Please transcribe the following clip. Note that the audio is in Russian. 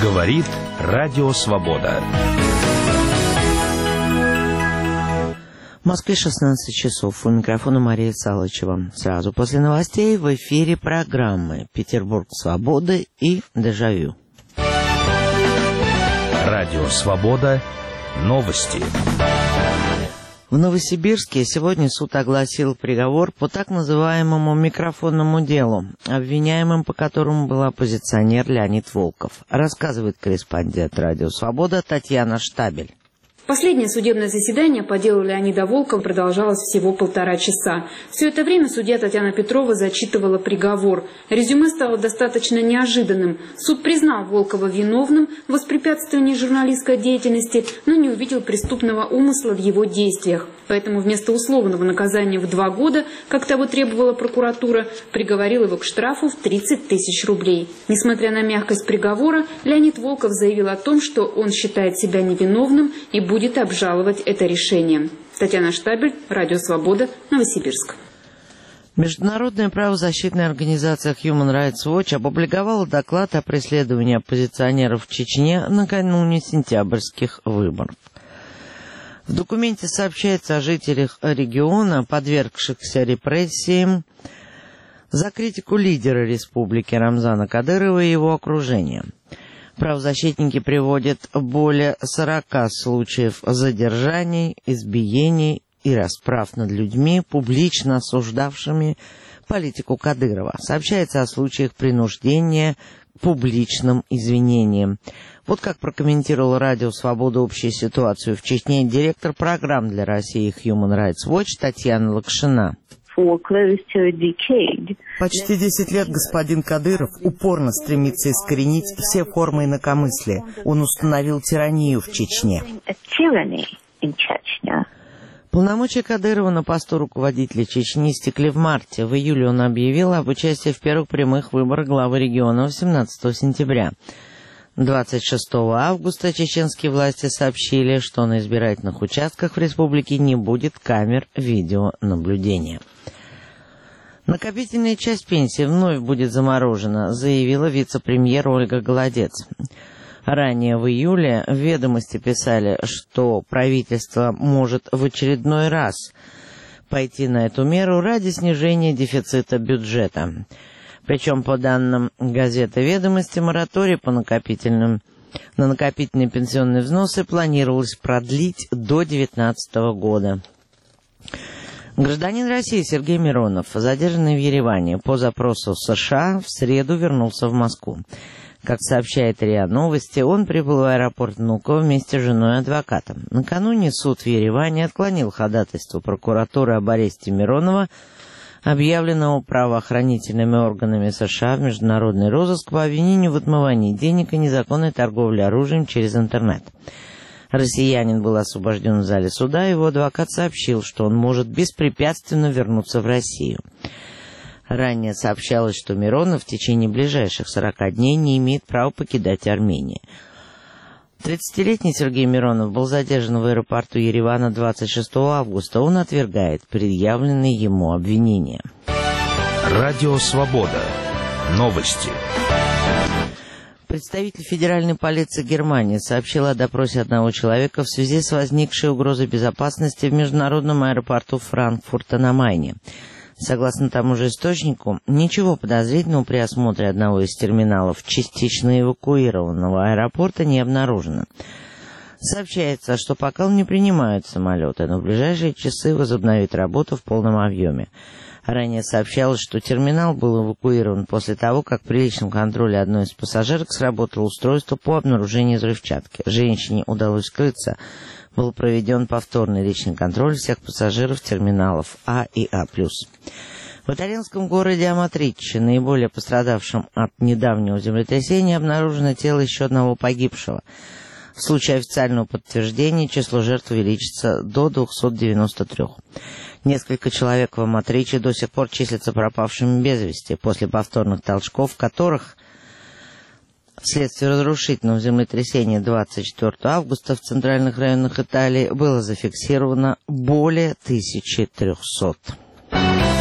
Говорит Радио Свобода. В Москве 16 часов. У микрофона Мария Салычева. Сразу после новостей в эфире программы «Петербург свободы» и «Дежавю». Радио Свобода. Новости. В Новосибирске сегодня суд огласил приговор по так называемому микрофонному делу, обвиняемым по которому был оппозиционер Леонид Волков. Рассказывает корреспондент Радио Свобода Татьяна Штабель. Последнее судебное заседание по делу Леонида Волкова продолжалось всего 1,5 часа. Все это время судья Татьяна Петрова зачитывала приговор. Резюме стало достаточно неожиданным. Суд признал Волкова виновным в воспрепятствовании журналистской деятельности, но не увидел преступного умысла в его действиях. Поэтому вместо условного наказания в 2 года, как того требовала прокуратура, приговорил его к штрафу в 30 тысяч рублей. Несмотря на мягкость приговора, Леонид Волков заявил о том, что он считает себя невиновным и будет обжаловать это решение. Татьяна Штабель, Радио Свобода, Новосибирск. Международная правозащитная организация Human Rights Watch опубликовала доклад о преследовании оппозиционеров в Чечне накануне сентябрьских выборов. В документе сообщается о жителях региона, подвергшихся репрессиям за критику лидера республики Рамзана Кадырова и его окружения. Правозащитники приводят более 40 случаев задержаний, избиений и расправ над людьми, публично осуждавшими политику Кадырова. Сообщается о случаях принуждения к публичным извинениям. Вот как прокомментировал Радио Свобода общую ситуацию в Чечне директор программ для России Human Rights Watch Татьяна Лакшина. Почти 10 лет господин Кадыров упорно стремится искоренить все формы инакомыслия. Он установил тиранию в Чечне. Полномочия Кадырова на посту руководителя Чечни истекли в марте. В июле он объявил об участии в первых прямых выборах главы региона 17 сентября. 26 августа чеченские власти сообщили, что на избирательных участках в республике не будет камер видеонаблюдения. Накопительная часть пенсии вновь будет заморожена, заявила вице-премьер Ольга Голодец. Ранее в июле в «Ведомости» писали, что правительство может в очередной раз пойти на эту меру ради снижения дефицита бюджета. Причем, по данным газеты «Ведомости», мораторий на накопительные пенсионные взносы планировалось продлить до 2019 года. Гражданин России Сергей Миронов, задержанный в Ереване по запросу США, в среду вернулся в Москву. Как сообщает РИА Новости, он прибыл в аэропорт Внуково вместе с женой и адвокатом. Накануне суд в Ереване отклонил ходатайство прокуратуры об аресте Миронова, объявленного правоохранительными органами США в международный розыск по обвинению в отмывании денег и незаконной торговле оружием через интернет. Россиянин был освобожден в зале суда, его адвокат сообщил, что он может беспрепятственно вернуться в Россию. Ранее сообщалось, что Миронов в течение ближайших 40 дней не имеет права покидать Армению. 30-летний Сергей Миронов был задержан в аэропорту Еревана 26 августа. Он отвергает предъявленные ему обвинения. Радио Свобода. Новости. Представитель федеральной полиции Германии сообщил о допросе одного человека в связи с возникшей угрозой безопасности в международном аэропорту Франкфурта на Майне. Согласно тому же источнику, ничего подозрительного при осмотре одного из терминалов частично эвакуированного аэропорта не обнаружено. Сообщается, что пока не принимают самолеты, но в ближайшие часы возобновит работу в полном объеме. Ранее сообщалось, что терминал был эвакуирован после того, как при личном контроле одной из пассажирок сработало устройство по обнаружению взрывчатки. Женщине удалось скрыться. Был проведен повторный личный контроль всех пассажиров терминалов А и А+. В итальянском городе Аматриче, наиболее пострадавшем от недавнего землетрясения, обнаружено тело еще одного погибшего. В случае официального подтверждения число жертв увеличится до 293. Несколько человек в Аматриче до сих пор числятся пропавшими без вести после повторных толчков, которых вследствие разрушительного землетрясения 24 августа в центральных районах Италии было зафиксировано более 1300.